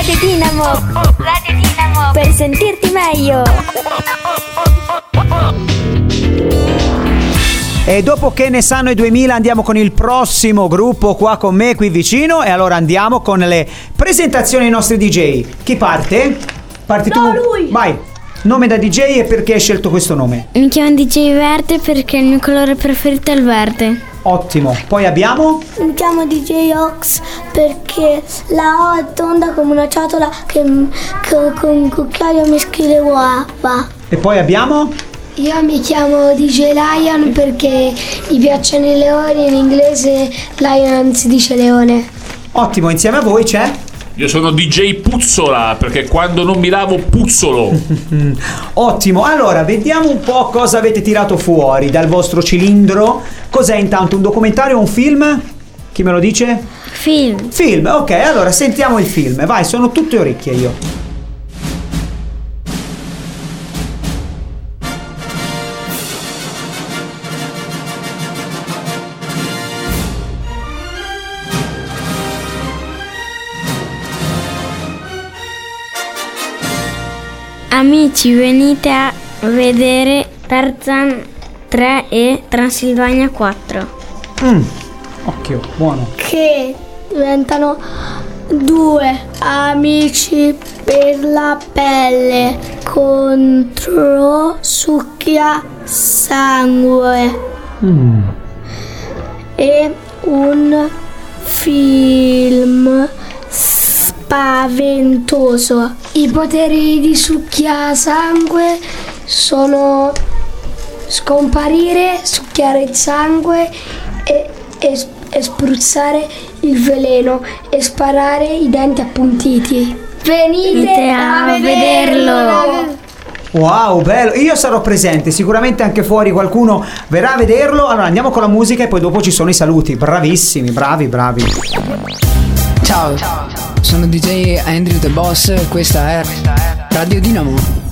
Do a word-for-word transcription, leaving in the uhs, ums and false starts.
Radio Dinamo. Radio Dinamo. Per sentirti meglio. E dopo che ne sanno i duemila andiamo con il prossimo gruppo qua con me, qui vicino. E allora andiamo con le presentazioni ai nostri D J. Chi parte? Parti tu? No, lui! Vai! Nome da D J e perché hai scelto questo nome? Mi chiamo D J Verde perché il mio colore preferito è il verde. Ottimo. Poi abbiamo? Mi chiamo D J Ox perché la O è tonda come una ciotola che, che con un cucchiaio meschile uova. E poi abbiamo? Io mi chiamo D J Lion perché mi piacciono i leoni, in inglese lion si dice leone. Ottimo, insieme a voi c'è? Io sono D J Puzzola perché quando non mi lavo puzzolo. Ottimo, allora vediamo un po' cosa avete tirato fuori dal vostro cilindro. Cos'è intanto, un documentario o un film? Chi me lo dice? Film. Film, ok, allora sentiamo il film. Vai, sono tutte orecchie io. Amici, venite a vedere Tarzan tre e Transilvania quattro. Mm, occhio, buono. Che diventano due amici per la pelle contro succhia sangue. Mm. È un film spaventoso. I poteri di succhiasangue sono scomparire, succhiare il sangue e, e, e spruzzare il veleno e sparare i denti appuntiti. Venite, Venite a, a vederlo. vederlo. Wow, bello, io sarò presente, sicuramente anche fuori qualcuno verrà a vederlo. Allora andiamo con la musica e poi dopo ci sono i saluti. Bravissimi, bravi, bravi. Ciao, sono D J Andrew The Boss, questa è Radio Dinamo.